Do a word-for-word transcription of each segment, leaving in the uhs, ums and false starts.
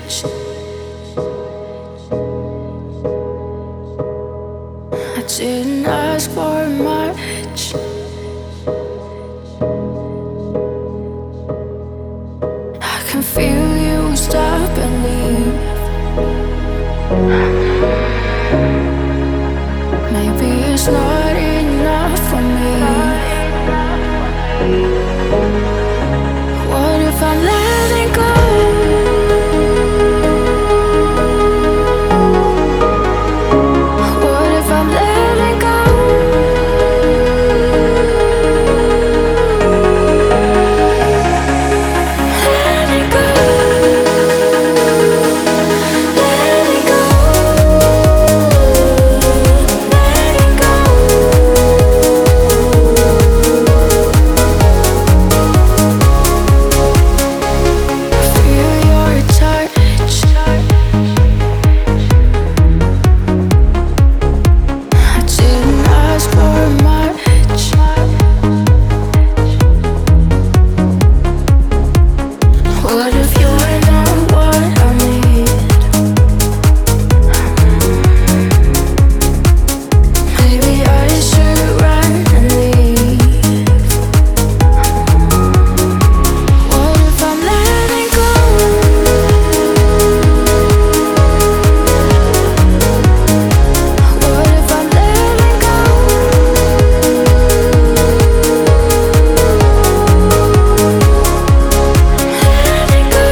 I didn't ask for much. I can feel you stop and leave. Maybe it's not enough for me. What if I'm letting go? What if I'm letting go? Letting go. Letting go. Letting go. Feel your touch. I didn't ask for much. What if you're not what I need? Maybe I should run and leave. What if I'm letting go? What if I'm letting go? Letting go.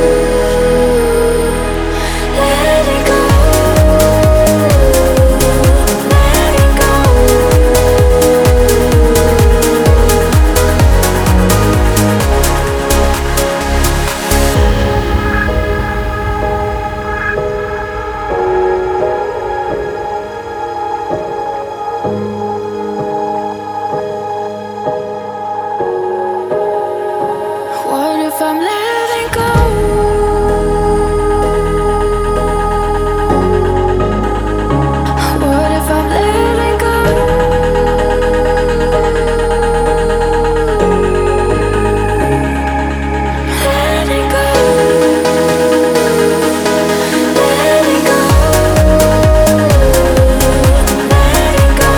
Letting go. Letting go. What if I'm letting go? What if I'm letting go? Letting go. Letting go. Letting go.